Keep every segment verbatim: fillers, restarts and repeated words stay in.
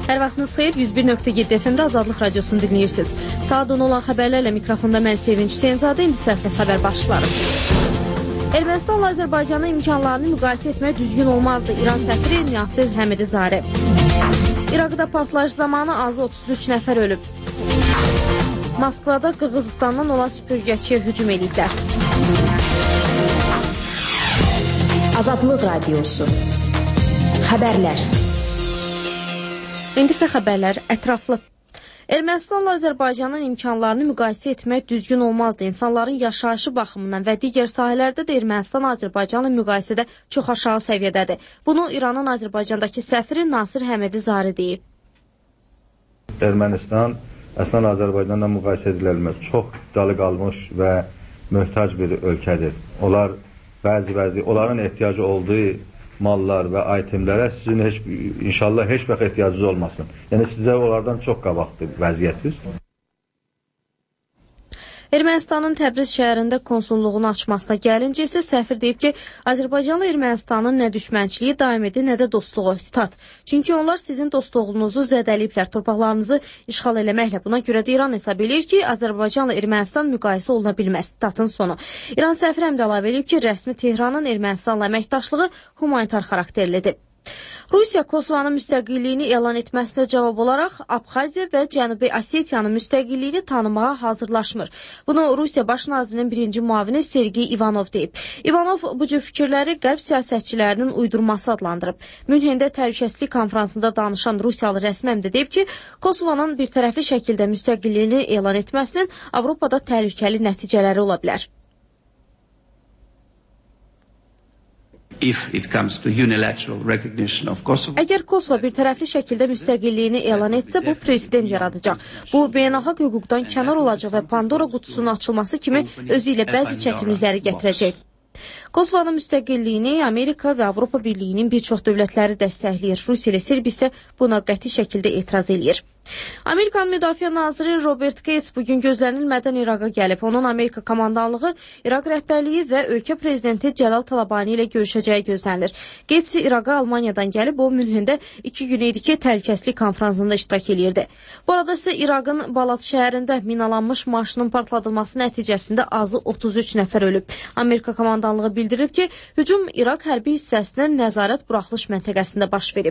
Hər vaxtınız xeyir, yüz bir nöqtə yeddi F M-də Azadlıq Radiosunu dinləyirsiniz. Saat on olan xəbərlərlə mikrofonda mən Sevinç Hüseynzadə, indi səssiz xəbər başlarım. Ermənistanla Azərbaycanın imkanlarını müqayisə etmək düzgün olmazdı. İran səfiri Nasir Həmidizadə. İraqda partlayış zamanı azı otuz üç nəfər ölüb. Moskvada Qırğızıstandan olan süpürgəçiyə hücum ediblər. Azadlıq Radiosu. Xəbərlər. İndi isə xəbərlər ətraflı. Ermənistanla Azərbaycanın imkanlarını müqayisə etmək düzgün olmazdı. İnsanların yaşayışı baxımından və digər sahələrdə də Ermənistan Azərbaycanla müqayisədə çox aşağı səviyyədədir. Bunu İranın Azərbaycandakı səfiri Nasir Həmidizadə deyib. Ermənistan əslən Azərbaycanla müqayisə edilməz. Çox dalı qalmış və möhtac bir ölkədir. Onlar bəzi-bəzi, onların ehtiyacı olduğu mallar və itemlərə sizin heç, inşallah heç vaxt ehtiyacınız olmasın. Yəni sizə onlardan çox qabaqdır vəziyyətiniz. Ermənistanın Təbriz şəhərində konsulluğunu açmasına gəlincə isə səfir deyib ki, Azərbaycanla Ermənistanın nə düşmənçiliyi daim edir, nə də dostluğu. Sitat. Çünki onlar sizin dostluğunuzu zədəliyiblər, torpaqlarınızı işğal eləməklə. Buna görə də İran hesab edir ki, Azərbaycanla Ermənistan müqayisə oluna bilməz. Statın sonu. İran səfir həm də əlavə edib ki, rəsmi Tehranın Ermənistanla əməkdaşlığı humanitar xarakterlidir. Rusiya Kosovanın müstəqilliyini elan etməsinə cavab olaraq Abxaziya və Cənubi Osetiyanın müstəqilliyini tanımağa hazırlaşmır. Bunu Rusiya Baş nazirinin birinci müavini Sergey Ivanov deyib. Ivanov bu cür fikirləri qərb siyasətçilərinin uydurması adlandırıb. Münhendə təhlükəsizlik konfransında danışan Rusiyalı rəsmi həm də deyib ki, Kosovanın bir tərəfli şəkildə müstəqilliyini elan etməsinin Avropada təhlükəli nəticələri ola bilər. If it comes to unilateral recognition of Kosovo. Əgər Kosovo bir tərəfli şəkildə müstəqilliyini elan etsə, bu prezident yaradacaq. Bu, beynəlxalq hüquqdan kənar olacaq və Pandora qutusunun açılması kimi özü ilə bəzi çətinlikləri gətirəcək. Kosovanın müstəqilliyini Amerika və Avropa Birliyinin bir çox dövlətləri dəstəkləyir. Rusiya ilə Serbiya isə buna qəti şəkildə etiraz edir. Amerikanın Müdafiə naziri Robert Gates bugün gözlənilmədən İraqa gəlib. Onun Amerika komandanlığı, İraq rəhbərliyi və ölkə prezidenti Cəlal Talabani ilə görüşəcəyi gözlənilir. Gates İraqa Almaniyadan gəlib, o Münhendə iki gün idi ki, təhlükəsizlik konfransında iştirak edirdi. Bu arada isə İraqın Balat şəhərində minalanmış maşının partladılması nəticəsində azı otuz üç nəfər ölüb. Amerika komandanlığı bildirib ki, hücum İraq hərbi hissəsinin nəzarət buraxılış məntəqəsində baş verib.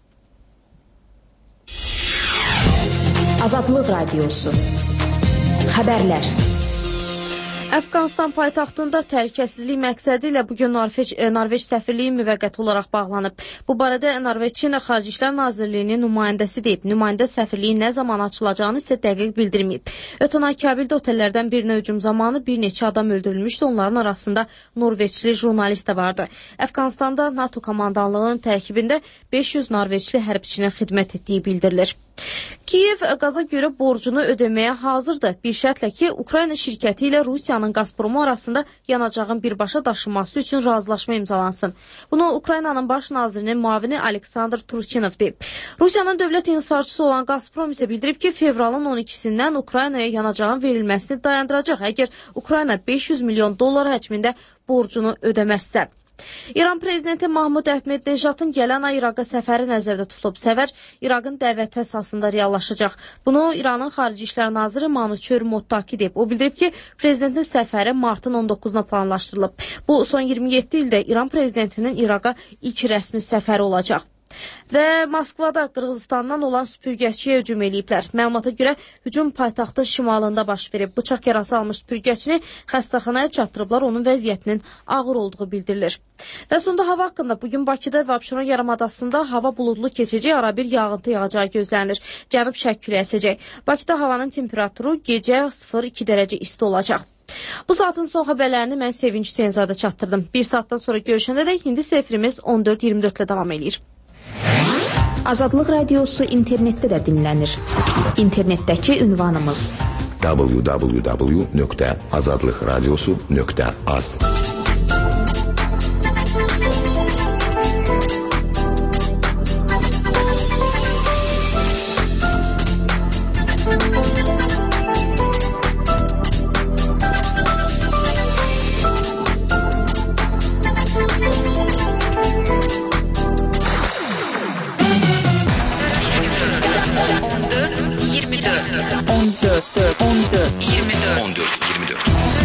Azadlıq Radiosu. Xəbərlər. Əfqanistan paytaxtında təhlükəsizlik məqsədi ilə bugün Norveç, Norveç səfirliyi müvəqqəti olaraq bağlanıb. Bu barədə Norveçin Xarici İşlər Nazirliyinin nümayəndəsi deyib. Nümayəndə səfirliyin nə zaman açılacağını isə dəqiq bildirməyib. Ötən ay Kabildə otellərdən birinə hücum zamanı bir neçə adam öldürülmüşdü. Onların arasında Norveçli jurnalist də vardı. Əfqanistanda NATO komandanlığının tərkibində beş yüz Norveçli hərbçinin xidmət etdiyi bildirilir. Kiyev qaza görə borcunu ödəməyə hazırdır. Bir şərtlə ki, Ukrayna şirkəti ilə Rusiyanın Gazpromu arasında yanacağın birbaşa daşınması üçün razılaşma imzalansın. Bunu Ukraynanın baş nazirinin müavini Aleksandr Turchinov deyib. Rusiyanın dövlət inhisarçısı olan Gazprom isə bildirib ki, fevralın on ikisindən Ukraynaya yanacağın verilməsini dayandıracaq, əgər Ukrayna beş yüz milyon dollar həcmində borcunu ödəməzsə. İran prezidenti Mahmud Əhmədnejadın gələn ay İraqa səfəri nəzərdə tutulub. Səfər İraqın dəvəti əsasında reallaşacaq. Bunu İranın Xarici İşlər naziri Manuçer Mottaki deyib. O bildirib ki, prezidentin səfəri martın on doqquzuna planlaşdırılıb. Bu, son iyirmi yeddi ildə İran prezidentinin İraqa ilk rəsmi səfəri olacaq. Və Moskvada Qırğızıstandan olan süpürgəçiyə hücum eləyiblər. Məlumata görə hücum paytaxtın şimalında baş verib. Bıçaq yarası almış süpürgəçini xəstəxanaya çatdırıblar, onun vəziyyətinin ağır olduğu bildirilir. Və sonda hava haqqında bugün Bakıda və Abşeron yarımadasında hava buludlu keçəcək, ara bir yağıntı yağacağı gözlənilir. Cənub-şərq küləyi əsəcək. Bakıda havanın temperaturu gecə sıfır iki dərəcə isti olacaq. Bu saatın son xəbərlərini mən Sevinç Hüseynzadə çatdırdım. Bir saatdan sonra görüşəndə də indi sefrimiz on dörd iyirmi dörd ilə davam edir. Azadlıq Radiosu internetdə də dinlənir. İnternetdəki ünvanımız w w w nöqtə azadlıq radiosu nöqtə az. iyirmi dörd on dörd on dörd iyirmi dörd on dörd iyirmi dörd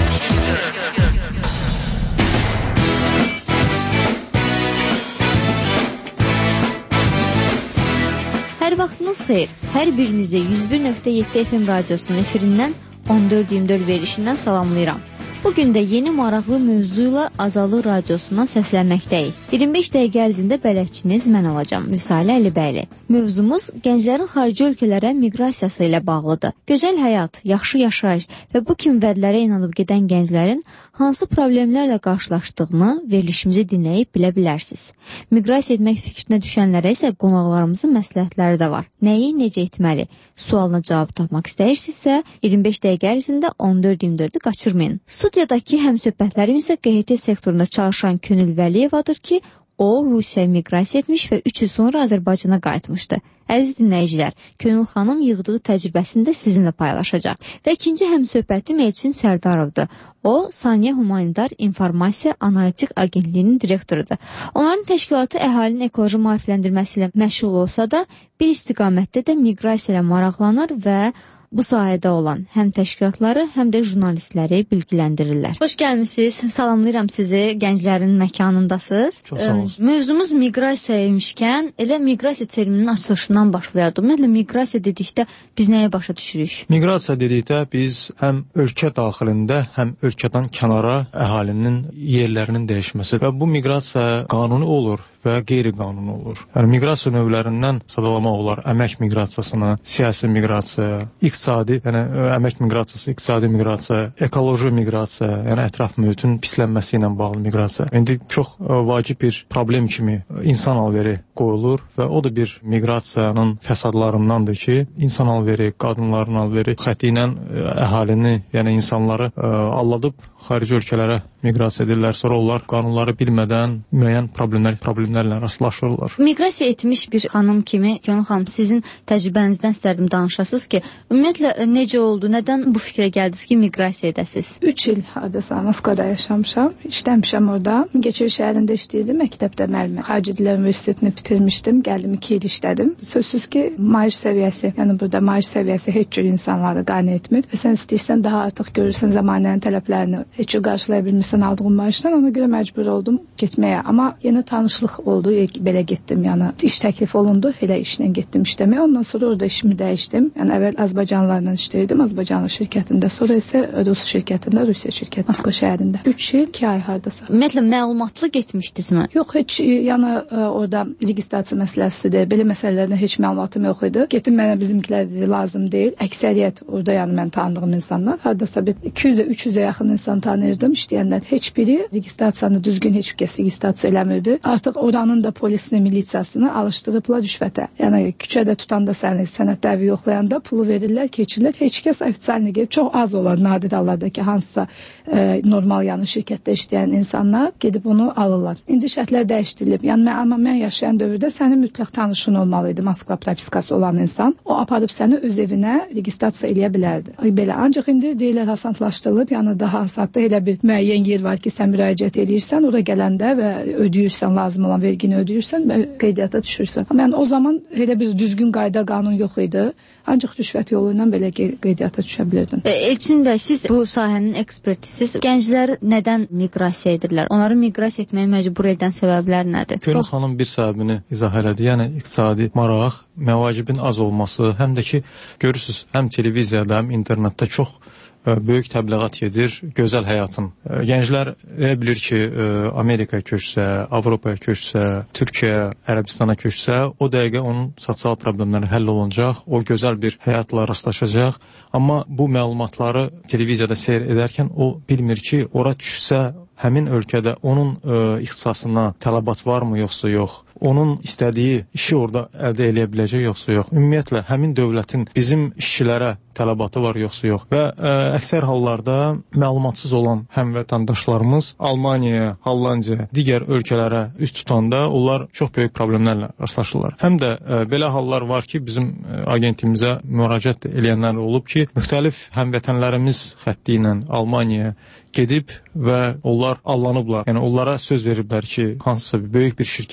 Hər vaxtınız xeyir. Hər birinizə yüz bir nöqtə yeddi F M radiosunun efirindən on dörd iyirmi dörd verilişindən salamlayıram. Bugün də yeni maraqlı mövzuyla Azadlıq radiosundan səslənməkdəyik. iyirmi beş dəqiqə ərzində bələdçiniz mən olacağam, Vüsalə Əlibəyli. Mövzumuz gənclərin xarici ölkələrə miqrasiyası ilə bağlıdır. Gözəl həyat, yaxşı yaşayış və bu kimi vədlərə inanıb gedən gənclərin hansı problemlərlə qarşılaşdığını verilişimizi dinləyib bilə bilərsiniz. Miqrasiya etmək fikrinə düşənlərə isə qonaqlarımızın məsləhətləri də var. Nəyi necə etməli? Sualına cavab tapmaq istəyirsinizsə, iyirmi beş dəqiqə ərzində on dörd iyirmi dördü qaçırmayın. Studiyadakı həmsöhbətlərim isə Q H T sektorunda çalışan Könül Vəliyevadır ki, o Rusiyaya miqrasiya etmiş və üç il sonra Azərbaycana qayıtmışdı. Əziz dinləyicilər, Könül xanım yığdığı təcrübəsini də sizinlə paylaşacaq. Və ikinci həmsöhbətim Elçin Sərdarovdur. O, Saniyə Humanitar İnformasiya Analitik Agentliyinin direktorudur. Onların təşkilatı əhalinin ekoloji maarifləndirməsi ilə məşğul olsa da, bir istiqamətdə də miqrasiya ilə maraqlanır və bu sahədə olan həm təşkilatları, həm də jurnalistləri bilgiləndirirlər. Xoş gəlmisiniz. Salamlayıram sizi. Gənclərin məkanındasınız. Çox sağ olun. Mövzumuz miqrasiya imişkən, elə miqrasiya termininin açılışından başlayardı. Ümumiyyətlə miqrasiya dedikdə biz nəyə başa düşürük? Miqrasiya dedikdə biz həm ölkə daxilində, həm ölkədən kənara əhalinin yerlərinin dəyişməsi və bu miqrasiya qanuni olur və qeyri-qanuni olur. Yəni, miqrasiya növlərindən sadalamaq olar əmək miqrasiyasını, siyasi miqrasiya, iqtisadi, yəni əmək miqrasiyası, iqtisadi miqrasiya, ekoloji miqrasiya, yəni ətraf mühitin pislənməsi ilə bağlı miqrasiya. İndi çox ə, vacib bir problem kimi insan alveri qoyulur və o da bir miqrasiyanın fəsadlarındandır ki, insan alveri, qadınların alveri xətti ilə əhalini, yəni insanları ə, alladıb xarici ölkələrə miqrasiya edirlər, sonra onlar qanunları bilmədən müəyyən problemlər, problemlərlə rastlaşırlar. Miqrasiya etmiş bir xanım kimi, Könül xanım, sizin təcrübənizdən istərdim danışasınız ki, ümumiyyətlə necə oldu, nədən bu fikrə gəldiniz ki, miqrasiya edəsiniz? üç il hardasa Moskvada yaşamışam, işləmişəm orada. Mingəçevir şəhərində işləyirdim, məktəbdə müəllimə. Xarici Dillər Universitetini bitirmişdim, gəldim iki il işlədim. Sözsüz ki, maaş səviyyəsi, yəni burada maaş səviyyəsi heç cür insanları qane etmir və sən istəyirsən daha artıq görürsən zamanənin tələblərini heç cür qarşılaya bilmirsən aldığım maaşdan, ona görə məcbur oldum getməyə. Amma yenə tanışlıq oldu, belə getdim, yəni iş təklif olundu, elə işlə getdim işləməyə. Ondan sonra orada işimi dəyişdim. Yəni əvvəl Azərbaycanlılarla işləyirdim, Azərbaycanlı şirkətində, sonra isə Rus şirkətində, Rusiya şirkəti, Moskva şəhərində. üç il, iki ay hardasa. Ümumiyyətlə məlumatlı getmişdinizmi? Yox, heç yəni orada registrasiya məsələsidir, belə məsələlərdən heç məlumatım yox idi. Getdim, mənə bizimkilər dedi, lazım deyil. Əksəriyyət orada, yəni mən tanıdığım insanlar, hardasa bir iki yüzə üç yüzə yaxın insan tanıyırdım, işləyənlər. Heç biri registrasiyanı düzgün heç kəs registrasiya eləmirdi. Artıq oranın da polisini, milisiyasını alışdırıblar rüşvətə. Yəni küçədə tutanda səni, sənədləri yoxlayanda pulu verirlər, keçirlər. Heç kəs ofitsialni gedib, çox az olan nadir hallarda ki, hansısa e, normal yəni şirkətdə işləyən insanlar gedib onu alırlar. İndi şərtlər dəyişdirilib. Yəni mən, amma mən yaşayan dövrdə sənin mütləq tanışın olmalıydı, Moskva propiskası olan insan. O aparıb səni öz evinə registrasiya eləyə bilərdi. Belə ancaq indi deyirlər asanlaşdırılıb, yəni daha asadda elə bir müəyyən yer var ki, sən müraciət edirsən, ora gələndə və ödəyirsən, lazım olan vergini ödəyirsən və qeydiyyata düşürsən. Amma yəni o zaman elə bir düzgün qayda, qanun yox idi. Ancaq rüşvət yolu ilə belə qeydiyyata düşə bilirdin. E, Elçin bəy, siz bu sahənin ekspertisiz. Gənclər nədən miqrasiya edirlər? Onları miqrasiya etməyə məcbur edən səbəblər nədir? Könül xanım bir səbəbini izah elədi. Yəni iqtisadi maraq, məvacibin az olması, həm də ki görürsüz, həm televiziyada, həm internetdə çox böyük təbliğat gedir gözəl həyatın. Gənclər elə bilir ki, Amerikaya köçsə, Avropaya köçsə, Türkiyə, Ərəbistana köçsə, o dəqiqə onun sosial problemləri həll olunacaq, o gözəl bir həyatla rastlaşacaq. Amma bu məlumatları televiziyada seyr edərkən o bilmir ki, ora düşsə həmin ölkədə onun ə, ixtisasına tələbat varmı yoxsa yox, onun istədiyi işi orada əldə edə biləcək yoxsa yox, ümumiyyətlə həmin dövlətin bizim işçilərə tələbatı var yoxsa yox və ə, əksər hallarda məlumatsız olan həmvətəndaşlarımız Almaniya, Hollandiya, digər ölkələrə üz tutanda onlar çox böyük problemlərlə rastlaşırlar. Həm də ə, belə hallar var ki, bizim ə, agentimizə müraciət edənlər olub ki, müxtəlif həmvətənlərimiz xətti ilə Almaniyaya gedib və onlar allanıblar. Yəni onlara söz veriblər ki, hansısa bir böyük bir şirkətdə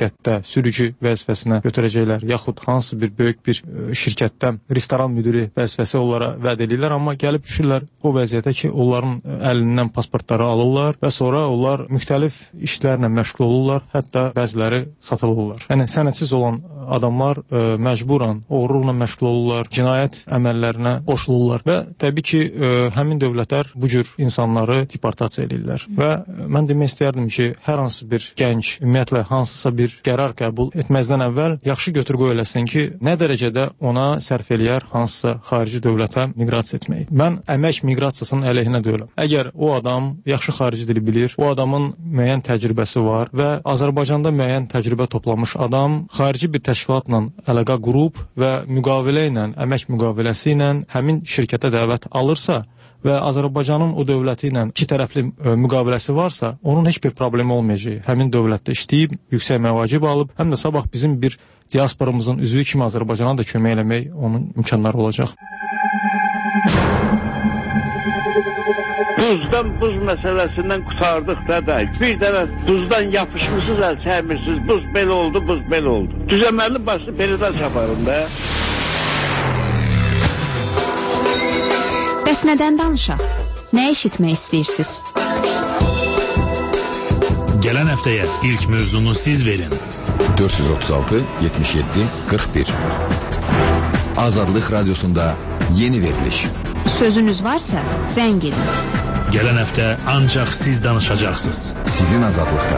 sürücü vəzifəsinə götürəcəklər, yaxud hansı bir böyük bir e, şirkətdən restoran müdiri vəzifəsi onlara vəd edirlər, amma gəlib düşürlər o vəziyyətə ki, onların əlindən pasportları alırlar və sonra onlar müxtəlif işlərlə məşğul olurlar, hətta bəziləri satılırlar. Yəni sənədsiz olan adamlar e, məcburan oğurluqla məşğul olurlar, cinayət əməllərinə qoşulurlar və təbii ki, e, həmin dövlətlər bu cür insanları deportasiya edirlər. Və mən demək istəyərdim ki, hər hansı bir gənc ümumiyyətlə hansısa bir qərar qəbul etməzdən əvvəl yaxşı götür-qoy eləsin ki, nə dərəcədə ona sərf eləyər hansısa xarici dövlətə miqrasiya etməyi. Mən əmək miqrasiyasının əleyhinə deyiləm. Əgər o adam yaxşı xarici dili bilir, o adamın müəyyən təcrübəsi var və Azərbaycanda müəyyən təcrübə toplamış adam xarici bir təşkilatla əlaqə qurub və müqavilə ilə, əmək müqaviləsi ilə həmin şirkətə dəvət alırsa və Azərbaycanın o dövləti ilə iki tərəfli ə, müqaviləsi varsa, onun heç bir problemi olmayacaq. Həmin dövlətdə işləyib, yüksək məvacib alıb, həm də sabah bizim bir diasporamızın üzvü kimi Azərbaycana da kömək eləmək onun imkanları olacaq. Buzdan buz məsələsindən qutardıq da da. Bir dənə buzdan yapışmışsınız, əl çəkmirsiniz. Buz belə oldu, buz belə oldu. Düzəməli başlı belidən çaparım da. Bəs nədən danışaq? Nə eşitmək istəyirsiniz? Gələn həftəyə ilk mövzunu siz verin. dörd yüz otuz altı yetmiş yeddi qırx bir Azadlıq Radyosunda yeni veriliş. Sözünüz varsa zəng edin. Gələn həftə ancaq siz danışacaqsınız. Sizin azadlıqda.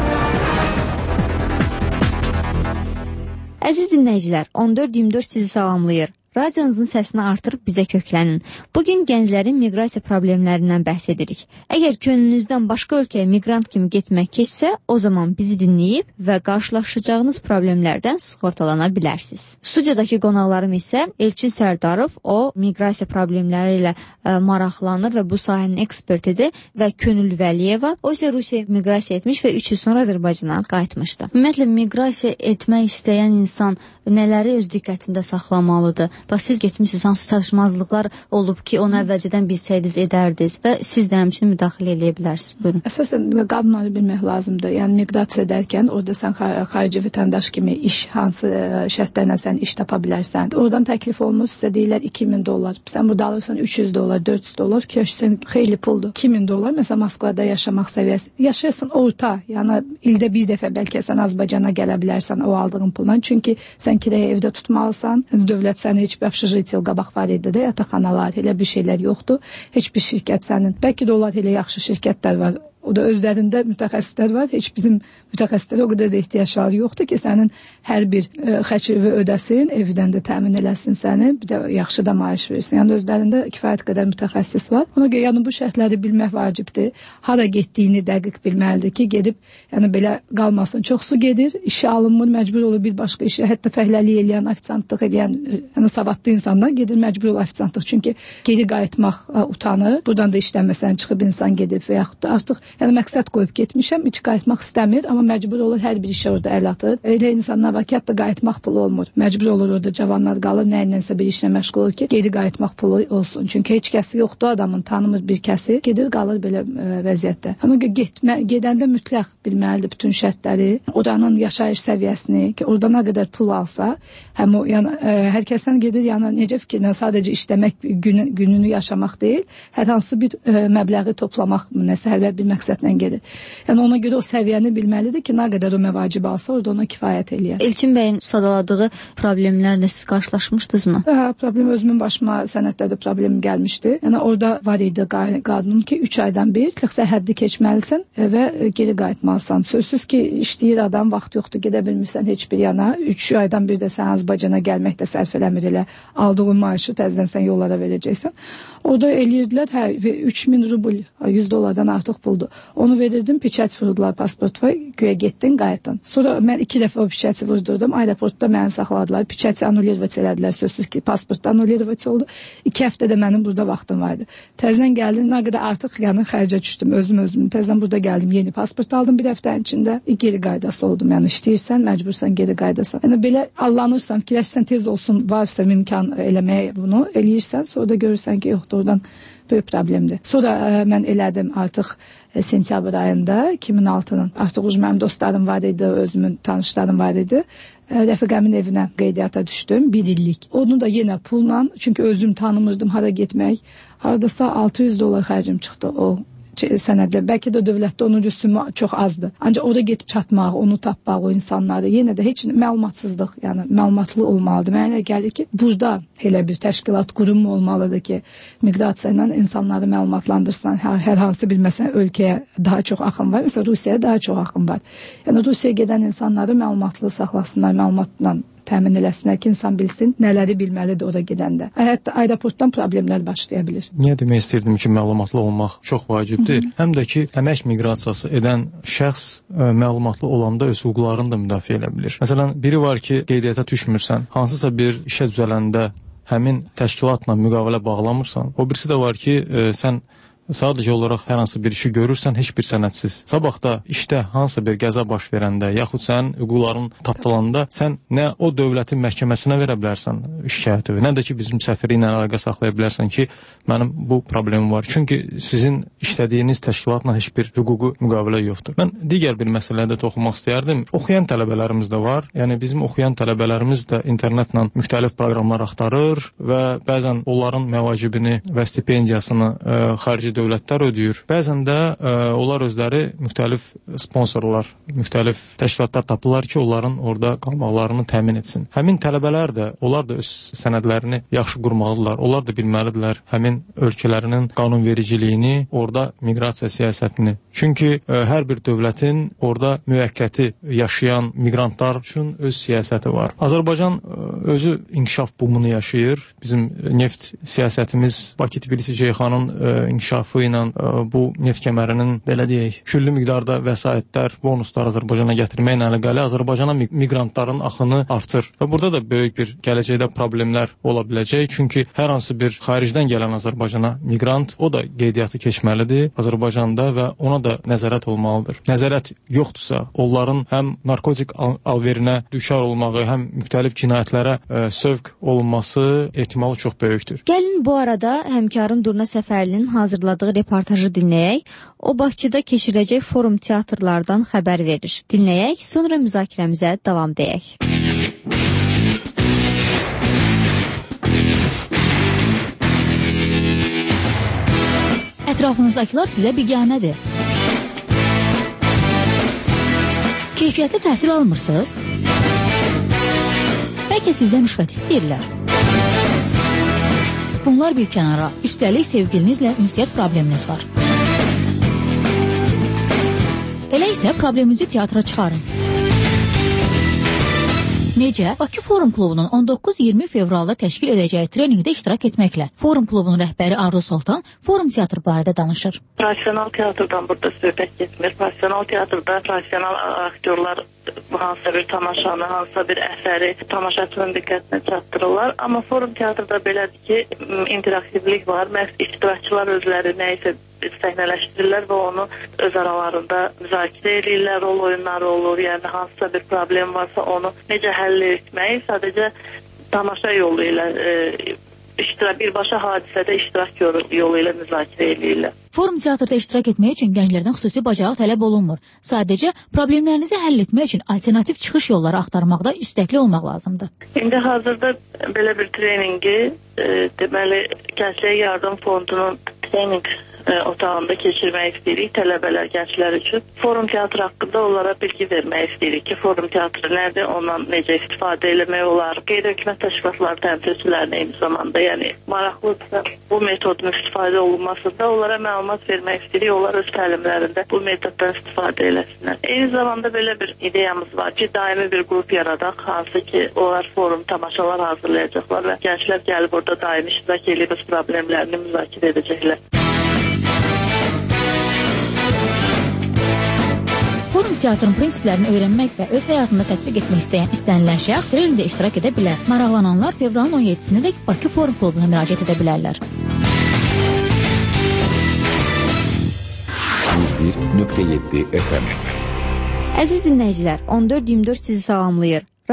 Əziz dinləyicilər, on dörd iyirmi dörd sizi salamlayır. Radionuzun səsini artırıb bizə köklənin. Bugün gənclərin miqrasiya problemlərindən bəhs edirik. Əgər könlünüzdən başqa ölkəyə miqrant kimi getmək keçsə, o zaman bizi dinləyib və qarşılaşacağınız problemlərdən sığortalana bilərsiniz. Studiyadakı qonaqlarım isə Elçin Sərdarov, o miqrasiya problemləri ilə ə, maraqlanır və bu sahənin ekspertidir və Könül Vəliyeva, o isə Rusiyaya miqrasiya etmiş və üç il sonra Azərbaycana qayıtmışdı. Ümumiyyətlə, miqrasiya etmək istəyən insan nələri öz diqqətində saxlamalıdır? Və siz getmişsiniz, hansı çatışmazlıqlar olub ki, onu əvvəlcədən bilsəydiniz, edərdiniz və siz də həmçinin müdaxilə eləyə bilərsiniz. Buyurun. Əsasən qanunları bilmək lazımdır. Yəni miqrasiya edərkən orada sən xarici vətəndaş kimi iş, hansı şərtlərlə sən iş tapa bilərsən. Oradan təklif olunur, sizə deyirlər iki min dollar. Sən burada alırsan üç yüz dollar, dörd yüz dollar, köçsən xeyli puldur. iki min dollar, məsələn Moskvada yaşamaq səviyyəsi. Yaşayırsan orta, yəni ildə bir dəfə bəlkə sən Azərbaycana gələ bilərsən o aldığın pulla. Çünki sən kirəyə evdə tutmalısan. Dövlət səni heç bir abşejitiya qabaq var idi də, yataqxanalar, elə bir şeylər yoxdur. Heç bir şirkət sənin. Bəlkə də onlar elə yaxşı şirkətlər var. O da özlərində mütəxəssislər var. Heç bizim mütəxəssislərə o qədər də ehtiyacları yoxdur ki, sənin hər bir e, xərcini ödəsin, evdən də təmin eləsin səni, bir də yaxşı da maaş versin. Yəni özlərində kifayət qədər mütəxəssis var. Ona görə yəni bu şərtləri bilmək vacibdir. Hara getdiyini dəqiq bilməlidir ki, gedib yəni belə qalmasın. Çox su gedir, işə alınmır, məcbur olur bir başqa işə. Hətta fəhləlik eləyən, ofisantlıq eləyən, yəni savadlı insanlar gedir məcbur olur ofisantlıq. Çünki geri qayıtmaq ə, utanır. Buradan da işləməsən çıxıb insan gedib və yaxud da artıq yəni məqsəd qoyub getmişəm, hiç qayıtmaq istəmir, amma məcbur olur hər bir işə orada əl atır. Elə insanlar var ki, hətta qayıtmaq pulu olmur. Məcbur olur orada cavanlar qalır, nə ilənsə bir işlə məşğul olur ki, geri qayıtmaq pulu olsun. Çünki heç kəsi yoxdur, adamın tanımır bir kəsi, gedir qalır belə ə, vəziyyətdə. Ona görə getmə, gedəndə mütləq bilməlidir bütün şərtləri, oranın yaşayış səviyyəsini, ki, orada nə qədər pul alsa, həm o, yəni ə, hər kəsdən gedir, yəni necə fikirlə sadəcə işləmək, günü, gününü yaşamaq deyil, hər hansı bir ə, məbləği toplamaq, nəsə hər bir məqsədlə gedir. Yəni ona görə o səviyyəni bilməlidir ki, nə qədər o məvacib alsa, orada ona kifayət eləyər. Elçin bəyin sadaladığı problemlərlə siz qarşılaşmışdınızmı? Hə, problem özümün başıma sənədlərdə problem gəlmişdi. Yəni orada var idi qanun ki, üç aydan bir qırx sərhəddi keçməlisən və geri qayıtmalısan. Sözsüz ki, işləyir adam, vaxt yoxdur, gedə bilmirsən heç bir yana. üç aydan bir də sən Azərbaycana gəlmək də sərf eləmir elə. Aldığın maaşı təzədən sən yollara verəcəksən. Orada eləyirdilər, hə, üç min rubl, yüz dollardan artıq puldu. Onu verirdim, piçət vurdular pasportuma, güya getdin, qayıtdın. Sonra mən iki dəfə o piçəti vurdurdum, aeroportda məni saxladılar, piçəti anulirvaç elədilər, sözsüz ki, pasportda anulirvaç oldu. İki həftədə mənim burada vaxtım vardı. Təzdən gəldim, nə qədər artıq yəni xərcə düşdüm, özüm özüm. Təzdən burada gəldim, yeni pasport aldım bir həftənin içində, geri qaydası oldum. Yəni işləyirsən, məcbursan geri qaydasan. Yəni belə allanırsan, fikirləşsən tez olsun, varsa imkan eləməyə bunu eləyirsən, sonra da görürsən ki, yoxdur, oradan böyük problemdir. Sonra ə, mən elədim artıq ə, sentyabr ayında iki min altının artıq uc mənim dostlarım var idi, özümün tanışlarım var idi. Ə, rəfiqəmin evinə qeydiyyata düşdüm bir illik. Onu da yenə pulla, çünki özüm tanımırdım hara getmək. Haradasa altı yüz dollar xərcim çıxdı o sənədlər. Bəlkə də dövlətdə onun rüsumu çox azdır. Ancaq orada gedib çatmaq, onu tapmaq, o insanları yenə də heç məlumatsızlıq, yəni məlumatlı olmalıdır. Mənə gəlir ki, burada elə bir təşkilat qurumu olmalıdır ki, miqrasiya ilə insanları məlumatlandırsan, hər, hər hansı bir məsələn ölkəyə daha çox axın var, məsələn Rusiyaya daha çox axın var. Yəni Rusiyaya gedən insanları məlumatlı saxlasınlar, məlumatla təmin eləsinlər ki, insan bilsin nələri bilməlidir orada gedəndə. Hətta aeroportdan problemlər başlaya bilir. Niyə demək istirdim ki, məlumatlı olmaq çox vacibdir. Hı -hı. Həm də ki, əmək miqrasiyası edən şəxs ə, məlumatlı olanda öz hüquqlarını da müdafiə edə bilir. Məsələn, biri var ki, qeydiyyata düşmürsən, hansısa bir işə düzələndə həmin təşkilatla müqavilə bağlamırsan. O birisi də var ki, ə, sən sadəcə olaraq hər hansı bir işi görürsən, heç bir sənədsiz. Sabah da işdə hansısa bir qəza baş verəndə, yaxud sənin hüquqların tapdalanda sən nə o dövlətin məhkəməsinə verə bilərsən şikayəti, nə də ki, bizim səfiri ilə əlaqə saxlaya bilərsən ki, mənim bu problemim var. Çünki sizin işlədiyiniz təşkilatla heç bir hüququ müqavilə yoxdur. Mən digər bir məsələyə də toxunmaq istəyərdim. Oxuyan tələbələrimiz də var. Yəni, bizim oxuyan tələbələrimiz də internetlə müxtəlif proqramlar axtarır və bəzən onların məvacibini və stipendiyasını ə, xarici dövlətlər ödəyir. Bəzən də ə, onlar özləri müxtəlif sponsorlar, müxtəlif təşkilatlar tapırlar ki, onların orada qalmaqlarını təmin etsin. Həmin tələbələr də, onlar da öz sənədlərini yaxşı qurmalıdırlar. Onlar da bilməlidirlər həmin ölkələrinin qanunvericiliyini, orada miqrasiya siyasətini. Çünki ə, hər bir dövlətin orada müvəqqəti yaşayan miqrantlar üçün öz siyasəti var. Azərbaycan ə, özü inkişaf bumunu yaşayır. Bizim neft siyasətimiz Bakı-Tbilisi-Ceyhanın ə, inkişaf ilə bu neft kəmərinin, belə deyək, küllü miqdarda vəsaitlər, bonuslar Azərbaycana gətirməklə əlaqəli Azərbaycana miqrantların axını artır. Və burada da böyük bir gələcəkdə problemlər ola biləcək. Çünki hər hansı bir xaricdən gələn Azərbaycana miqrant, o da qeydiyyatı keçməlidir Azərbaycanda və ona da nəzarət olmalıdır. Nəzarət yoxdursa, onların həm narkotik al alverinə düşar olmağı, həm müxtəlif cinayətlərə ə, sövq olunması ehtimalı çox böyükdür. Gəlin bu arada həmkarım Durna Səfərlinin hazırladığı reportajı dinləyək. O Bakıda keçiriləcək forum teatrlardan xəbər verir. Dinləyək, sonra müzakirəmizə davam edək. Ətrafınızdakılar sizə biganədir. Keyfiyyətli təhsil almırsınız? Bəlkə sizdən rüşvət istəyirlər. Bunlar bir kənara, üstəlik sevgilinizlə ünsiyyət probleminiz var. Elə isə probleminizi teatra çıxarın. Necə? Bakı Forum Klubunun on doqquz iyirmi fevralda təşkil edəcəyi treninqdə iştirak etməklə. Forum Klubunun rəhbəri Arzu Soltan Forum teatrı barədə danışır. Profesional teatrdan burada söhbət getmir. Profesional teatrda profesional aktyorlar hansısa bir tamaşanı, hansısa bir əsəri tamaşaçının diqqətinə çatdırırlar. Amma forum teatrda belədir ki, interaktivlik var. Məhz iştirakçılar özləri nəyisə səhnələşdirirlər və onu öz aralarında müzakirə edirlər, rol oyunları olur. Yəni hansısa bir problem varsa onu necə həll etməyi sadəcə tamaşa yolu ilə e, iştirak, birbaşa hadisədə iştirak yolu ilə müzakirə edirlər. Forum teatrda iştirak etmək üçün gənclərdən xüsusi bacarıq tələb olunmur. Sadəcə problemlərinizi həll etmək üçün alternativ çıxış yolları axtarmaqda istəkli olmaq lazımdır. İndi hazırda belə bir treningi e, deməli Gənclər Yardım Fondunun trening e, otağında keçirmək istəyirik tələbələr, gənclər üçün. Forum teatrı haqqında onlara bilgi vermək istəyirik ki, forum teatrı nədir, ondan necə istifadə eləmək olar. Qeyri-hökumət təşkilatları təmsilçilərinə eyni zamanda, yəni maraqlıdırsa bu metodun istifadə olunmasında onlara məlumat vermək istəyirik, onlar öz təlimlərində bu metoddan istifadə eləsinlər. Eyni zamanda belə bir ideyamız var ki, daimi bir qrup yaradaq, hansı ki, onlar forum tamaşalar hazırlayacaqlar və gənclər gəlib orada daimi iştirak edib öz problemlərini müzakirə edəcəklər. Forum teatrın prinsiplərini öyrənmək və öz həyatında tətbiq etmək istəyən istənilən şəxs treninqdə iştirak edə bilər. Maraqlananlar fevralın on yeddisində Bakı Forum Klubuna müraciət edə bilərlər. yüz bir nöqtə yeddi F M. Əziz dinləyicilər, on dörd iyirmi dörd sizi salamlayır.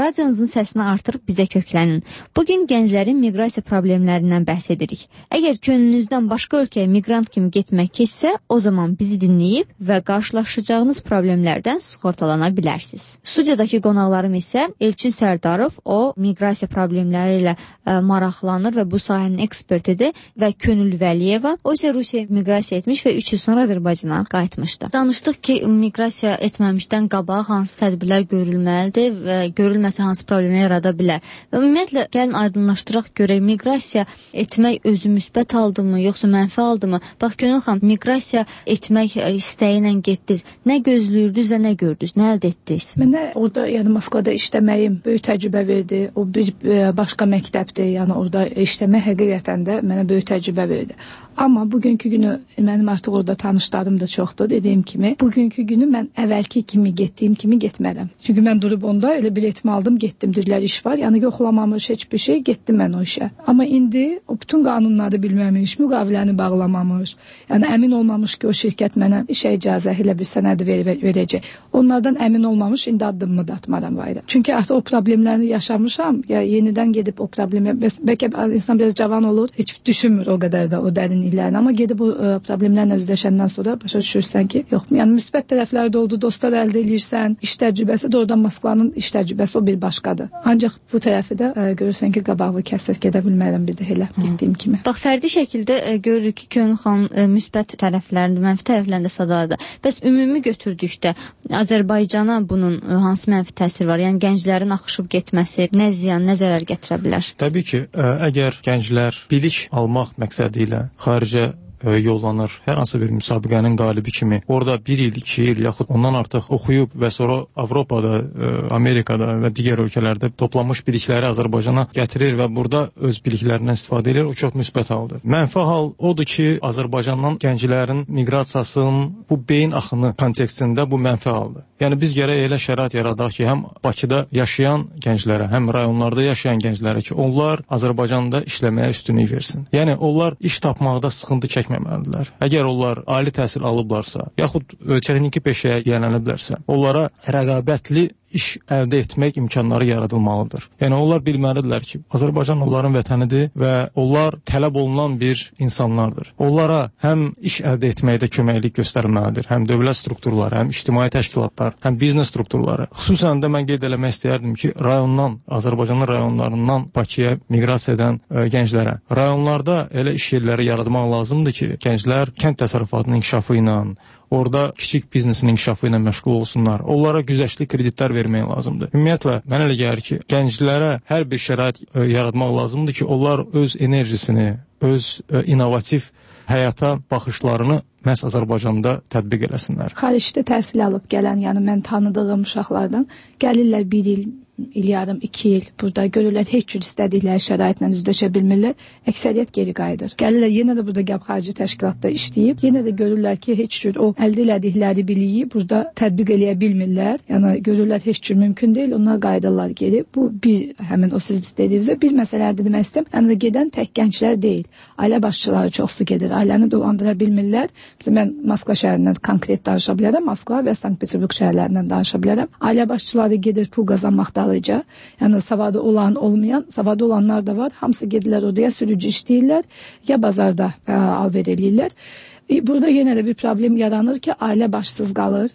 radionuzun səsini artırıb bizə köklənin. Bugün gənclərin miqrasiya problemlərindən bəhs edirik. Əgər könlünüzdən başqa ölkəyə miqrant kimi getmək keçsə, o zaman bizi dinləyib və qarşılaşacağınız problemlərdən sığortalana bilərsiniz. Studiyadakı qonaqlarım isə Elçin Sərdarov, o miqrasiya problemləri ilə ə, maraqlanır və bu sahənin ekspertidir və Könül Vəliyeva, o isə Rusiyaya miqrasiya etmiş və üç il sonra Azərbaycana qayıtmışdı. Danışdıq ki, miqrasiya etməmişdən qabaq hansı tədbirlər görülməlidir və görülməsə hansı problemlər yarada bilər. Və ümumiyyətlə, gəlin aydınlaşdıraq görək, miqrasiya etmək özü müsbət aldımı, yoxsa mənfi aldımı? Bax, Könül xanım, miqrasiya etmək istəyi ilə getdiniz. Nə gözləyirdiniz və nə gördünüz, nə əldə etdiniz? Mənə orada, yəni Moskvada işləməyim böyük təcrübə verdi. O bir başqa məktəbdir, yəni orada işləmək həqiqətən də mənə böyük təcrübə verdi. Amma bugünkü günü mənim artıq orada tanışlarım da çoxdur, dediyim kimi. Bugünkü günü mən əvvəlki kimi getdiyim kimi getmədim. Çünki mən durub onda elə biletimi aldım, getdim, dedilər iş var. Yəni yoxlamamış heç bir şey, getdim mən o işə. Amma indi o bütün qanunları bilməmiş, müqaviləni bağlamamış, yəni əmin olmamış ki, o şirkət mənə işə icazə elə bir sənədi ver verəcək. Onlardan əmin olmamış, indi addımımı da atmaram var idi. Çünki artıq o problemləri yaşamışam, ya yenidən gedib o problemi, bəlkə insan biraz cavan olur, heç düşünmür o qədər də o dərin illərini, amma gedib bu ə, problemlərlə üzləşəndən sonra başa düşürsən ki, yox, yəni müsbət tərəfləri də oldu, dostlar əldə edirsən, iş təcrübəsi, doğrudan Moskvanın iş təcrübəsi o bir başqadır. Ancaq bu tərəfi də ə, görürsən ki, qabağı kəsər gedə bilmərəm bir də elə getdiyim kimi. Bax, fərdi şəkildə ə, görürük ki, Könül xanım ə, müsbət tərəflərində, mənfi tərəflərində sadadır. Bəs ümumi götürdükdə Azərbaycana bunun ə, hansı mənfi təsir var? Yəni gənclərin axışıb getməsi nə ziyan, nə zərər gətirə bilər? Təbii ki, ə, əgər gənclər bilik almaq məqsədi ilə xaricə ə, yollanır, hər hansı bir müsabiqənin qalibi kimi orada bir il, iki il yaxud ondan artıq oxuyub və sonra Avropada, ə, Amerikada və digər ölkələrdə toplanmış bilikləri Azərbaycana gətirir və burada öz biliklərindən istifadə edir, o çox müsbət haldır. Mənfi hal odur ki, Azərbaycandan gənclərin miqrasiyasının bu beyin axını kontekstində bu mənfi haldır. Yəni biz gərək elə şərait yaradaq ki, həm Bakıda yaşayan gənclərə, həm rayonlarda yaşayan gənclərə ki, onlar Azərbaycanda işləməyə üstünlük versin. Yəni onlar iş tapmaqda sıxıntı çəkməməlidirlər. Əgər onlar ali təhsil alıblarsa, yaxud texniki peşəyə yönəliblərsə, onlara rəqabətli iş əldə etmək imkanları yaradılmalıdır. Yəni onlar bilməlidirlər ki, Azərbaycan onların vətənidir və onlar tələb olunan bir insanlardır. Onlara həm iş əldə etməkdə köməklik göstərməlidir, həm dövlət strukturları, həm ictimai təşkilatlar, həm biznes strukturları. Xüsusən də mən qeyd eləmək istəyərdim ki, rayondan, Azərbaycanın rayonlarından Bakıya miqrasiya edən ə, gənclərə, rayonlarda elə iş yerləri yaratmaq lazımdır ki, gənclər kənd təsərrüfatının inkişafı ilə, orada kiçik biznesin inkişafı ilə məşğul olsunlar. Onlara güzəştli kreditlər vermək lazımdır. Ümumiyyətlə, mən elə gəlir ki, gənclərə hər bir şərait ə, yaratmaq lazımdır ki, onlar öz enerjisini, öz ə, innovativ həyata baxışlarını məhz Azərbaycanda tətbiq eləsinlər. Xaricdə təhsil alıb gələn, yəni mən tanıdığım uşaqlardan gəlirlər bir il, il yarım, iki il burada görürlər, heç cür istədikləri şəraitlə üzləşə bilmirlər, əksəriyyət geri qayıdır. Gəlirlər, yenə də burada gəb xarici təşkilatda işləyib, yenə də görürlər ki, heç cür o əldə elədikləri biliyi burada tətbiq eləyə bilmirlər. Yəni görürlər, heç cür mümkün deyil, onlar qayıdırlar geri. Bu bir, həmin o siz dediyinizdə bir məsələ demək istəyirəm. Yəni gedən tək gənclər deyil, ailə başçıları çoxsu gedir, ailəni dolandıra bilmirlər. Məsələn, mən Moskva şəhərindən konkret danışa bilərəm, Moskva və Sankt-Peterburg şəhərlərindən danışa bilərəm. Ailə başçıları gedir pul qazanmaqda. Yəni savadı olan, olmayan, savadı olanlar da var. Hamısı gedirlər oraya, sürücü işləyirlər, ya bazarda ə, alver eləyirlər. E, burada yenə də bir problem yaranır ki, ailə başsız qalır.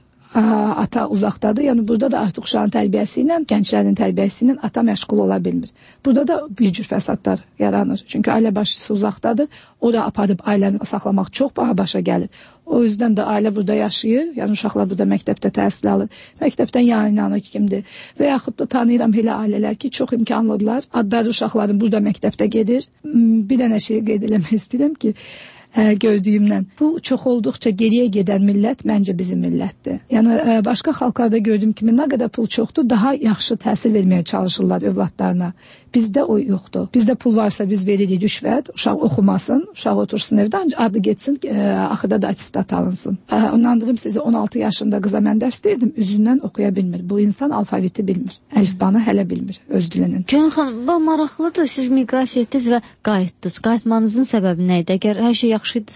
Ata uzaqdadır. Yəni burada da artıq uşağın tərbiyəsi ilə, gənclərin tərbiyəsi ilə ata məşğul ola bilmir. Burada da bir cür fəsadlar yaranır. Çünki ailə başçısı uzaqdadır. O da aparıb ailəni saxlamaq çox baha başa gəlir. O yüzden də ailə burada yaşayır. Yəni uşaqlar burada məktəbdə təhsil alır. Məktəbdən yayınlanır kimdir. Və yaxud da tanıyıram elə ailələr ki, çox imkanlıdırlar. Adları uşaqların burada məktəbdə gedir. Bir dənə şey qeyd eləmək istəyirəm ki, Ə, gördüyümdən. Pul çox olduqca geriyə gedən millət məncə bizim millətdir. Yəni ə, başqa xalqlarda gördüyüm kimi nə qədər pul çoxdur, daha yaxşı təhsil verməyə çalışırlar övladlarına. Bizdə o yoxdur. Bizdə pul varsa biz veririk rüşvət, uşaq oxumasın, uşaq otursun evdə, ancaq adı getsin, ə, axırda da attestat alınsın. Ə, onlandırım sizi, on altı yaşında qıza mən dərs deyirdim, üzündən oxuya bilmir. Bu insan alfaviti bilmir. Əlifbanı hələ bilmir öz dilinin. Könül xanım, bu maraqlıdır. Siz miqrasiya etdiniz və qayıtdınız. Qayıtmanızın səbəbi nə idi? Əgər hər şey yaxşı idisə,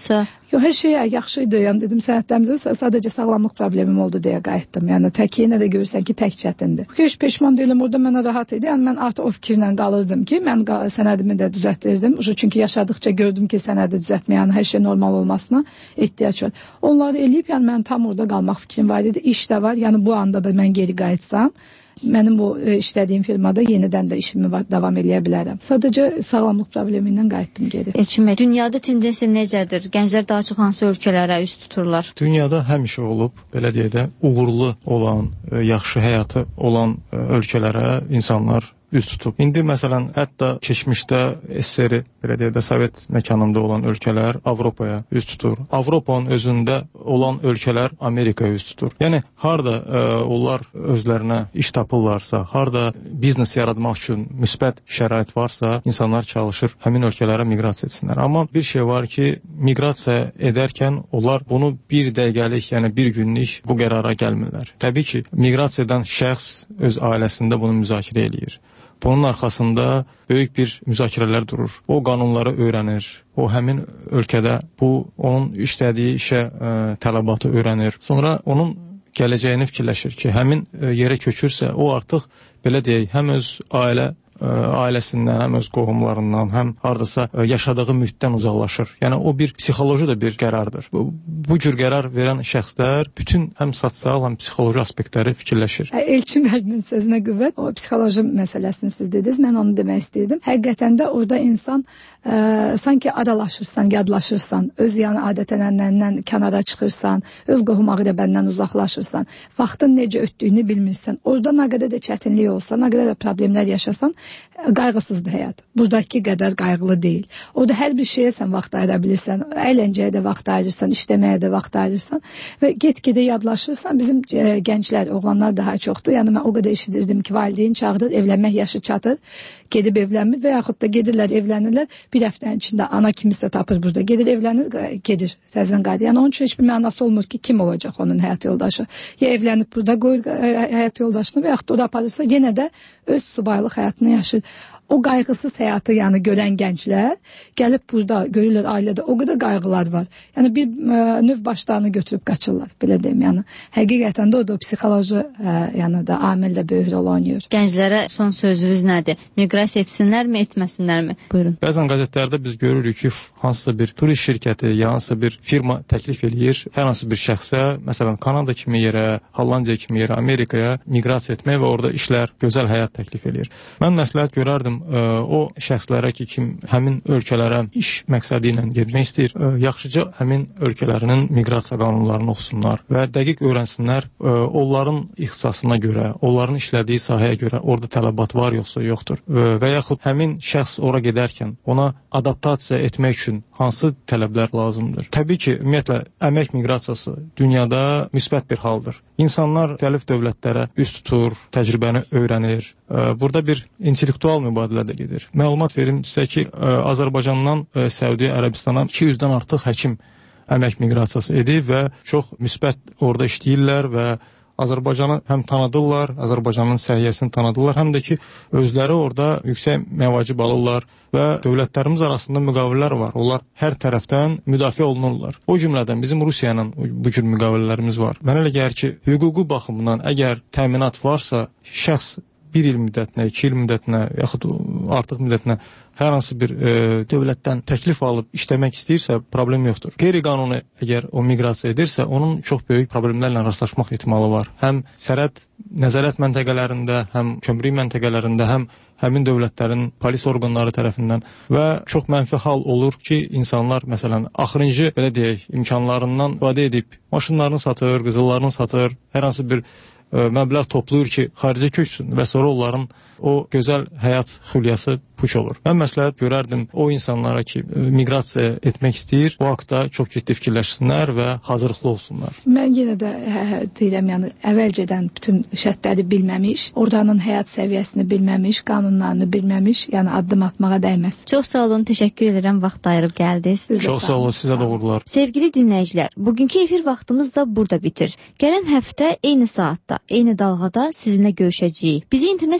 Yox, hər şey yaxşı idi. Yəni dedim sənədlərimizdə sadəcə sağlamlıq problemim oldu deyə qayıtdım. Yəni tək yenə də görürsən ki, tək çətindir. Heç peşman deyiləm, orada mənə rahat idi. Yəni mən artıq o fikirlə qalırdım ki, mən sənədimi də düzəltdirdim. Çünki yaşadıkca gördüm ki, sənədi düzəltməyən hər şey normal olmasına ehtiyac var. Onları eləyib, yəni mən tam orada qalmaq fikrim var idi. İş də var. Yəni bu anda da mən geri qayıtsam, mənim bu e, işlədiyim firmada yenidən də işimi davam eləyə bilərəm. Sadəcə sağlamlıq problemindən qayıtdım geri. Elçin bəy, dünyada tendensiya necədir? Gənclər daha çox hansı ölkələrə üst tuturlar? Dünyada həmişə olub, belə deyək də, uğurlu olan, e, yaxşı həyatı olan e, ölkələrə insanlar üst tutub. İndi məsələn, hətta keçmişdə S S R-i, belə deyək də, Sovet məkanında olan ölkələr Avropaya üst tutur. Avropanın özündə olan ölkələr Amerikaya üst tutur. Yəni, harada e, onlar özlərinə iş tapırlarsa, harada biznes yaratmaq üçün müsbət şərait varsa, insanlar çalışır həmin ölkələrə miqrasiya etsinlər. Amma bir şey var ki, miqrasiya edərkən onlar bunu bir dəqiqəlik, yəni bir günlük bu qərara gəlmirlər. Təbii ki, miqrasiyadan şəxs öz ailəsində bunu müzakirə eləyir. Bunun arxasında böyük bir müzakirələr durur. O qanunları öyrənir. O həmin ölkədə bu onun işlədiyi işə ə, tələbatı öyrənir. Sonra onun gələcəyini fikirləşir ki, həmin ə, yerə köçürsə, o artıq belə deyək, həm öz ailə ə, ailəsindən, həm öz qohumlarından, həm hardasa ə, yaşadığı mühitdən uzaqlaşır. Yəni o bir psixoloji da bir qərardır. Bu, bu cür qərar verən şəxslər bütün həm sosial, həm psixoloji aspektləri fikirləşir. Elçin müəllimin sözünə qüvvət, o psixoloji məsələsini siz dediniz, mən onu demək istəyirdim. Həqiqətən də orada insan ə, sanki adalaşırsan, yadlaşırsan, öz yəni adət-ənənlərindən kənara çıxırsan, öz qohum əqrəbəndən uzaqlaşırsan, vaxtın necə ötdüyünü bilmirsən. Orada nə qədər də çətinlik olsa, nə qədər də problemlər yaşasan, qayğısızdır həyat. Buradakı qədər qayğılı deyil. Orada hər bir şeyə sən vaxt ayıra bilirsən, əyləncəyə də vaxt ayırırsan, işləməyə də vaxt ayırırsan və get-gedə yadlaşırsan. Bizim e, gənclər, oğlanlar daha çoxdur. Yəni mən o qədər eşidirdim ki, valideyn çağırır, evlənmək yaşı çatır, gedib evlənmir və yaxud da gedirlər, evlənirlər, bir həftənin içində ana kimisə tapır burada. Gedir, evlənir, gedir, təzən qayıdır. Yəni onun üçün heç bir mənası olmur ki, kim olacaq onun həyat yoldaşı. Ya evlənib burada qoyur həyat yoldaşını və yaxud da o da aparırsa, yenə də öz subaylıq həyatını yaşır. O qayğısız həyatı yəni görən gənclər gəlib burada görürlər ailədə o qədər qayğılar var. Yəni bir ə, növ başlarını götürüb qaçırlar, belə deyim. Yəni həqiqətən də o da psixoloji ə, yəni də amil də böyük rol oynayır. Gənclərə son sözünüz nədir? Miqrasiya etsinlərmi, etməsinlərmi? Buyurun. Bəzən qəzetlərdə biz görürük ki, hansısa bir turist şirkəti, ya hansısa bir firma təklif eləyir hər hansı bir şəxsə, məsələn Kanada kimi yerə, Hollandiya kimi yerə, Amerikaya miqrasiya etmək və orada işlər, gözəl həyat təklif eləyir. Mən məsləhət görərdim o şəxslərə ki, kim həmin ölkələrə iş məqsədi ilə getmək istəyir, yaxşıca həmin ölkələrinin miqrasiya qanunlarını oxusunlar və dəqiq öyrənsinlər onların ixtisasına görə, onların işlədiyi sahəyə görə orada tələbat var yoxsa yoxdur və yaxud həmin şəxs ora gedərkən ona adaptasiya etmək üçün hansı tələblər lazımdır. Təbii ki, ümumiyyətlə, əmək miqrasiyası dünyada müsbət bir haldır. İnsanlar müxtəlif dövlətlərə üst tutur, təcrübəni öyrənir. Burada bir intellektual mübadilə də gedir. Məlumat verim sizə ki, Azərbaycandan Səudiyyə Ərəbistana iki yüzdən artıq həkim əmək miqrasiyası edib və çox müsbət orada işləyirlər və Azərbaycanı həm tanıdırlar, Azərbaycanın səhiyyəsini tanıdırlar, həm də ki, özləri orada yüksək məvacib alırlar və dövlətlərimiz arasında müqavilələr var. Onlar hər tərəfdən müdafiə olunurlar. O cümlədən bizim Rusiya ilə bu cür müqavilələrimiz var. Mənə elə gəlir ki, hüquqi baxımdan əgər təminat varsa, şəxs bir il müddətinə, iki il müddətinə, yaxud artıq müddətinə hər hansı bir e, dövlətdən təklif alıb işləmək istəyirsə, problem yoxdur. Qeyri-qanuni əgər o miqrasiya edirsə, onun çox böyük problemlərlə rastlaşmaq ehtimalı var. Həm sərhəd nəzarət məntəqələrində, həm kömrük məntəqələrində, həm həmin dövlətlərin polis orqanları tərəfindən və çox mənfi hal olur ki, insanlar məsələn axırıncı belə deyək, imkanlarından istifadə edib maşınlarını satır, qızıllarını satır, hər hansı bir ə, məbləğ toplayır ki, xaricə köçsün və sonra onların o gözəl həyat xülyası puç olur. Mən məsləhət görərdim o insanlara ki, miqrasiya etmək istəyir, bu haqda çox ciddi fikirləşsinlər və hazırlıqlı olsunlar. Mən yenə də hə, deyirəm, yəni əvvəlcədən bütün şərtləri bilməmiş, oradanın həyat səviyyəsini bilməmiş, qanunlarını bilməmiş, yəni addım atmağa dəyməz. Çox sağ olun, təşəkkür edirəm, vaxt ayırıb gəldiniz. Çox sağ olun, sizə də uğurlar. Sevgili dinləyicilər, bugünkü efir vaxtımız da burada bitir. Gələn həftə eyni saatda, eyni dalğada sizinlə görüşəcəyik. Bizi internet səhifəmizdə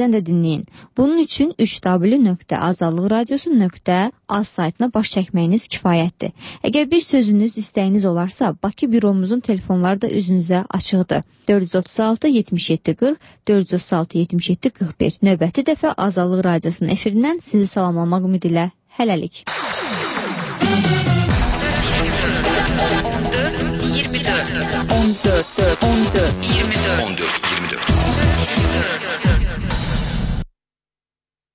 bizdən də dinləyin. Bunun üçün üç w nöqtə azadlıq radiosu nöqtə az saytına baş çəkməyiniz kifayətdir. Əgər bir sözünüz, istəyiniz olarsa, Bakı büromuzun telefonları da üzünüzə açıqdır. dörd yüz otuz altı yetmiş yeddi qırx, dörd yüz otuz altı yetmiş yeddi qırx bir. Növbəti dəfə Azadlıq radiosunun efirindən sizi salamlamaq ümidi ilə hələlik.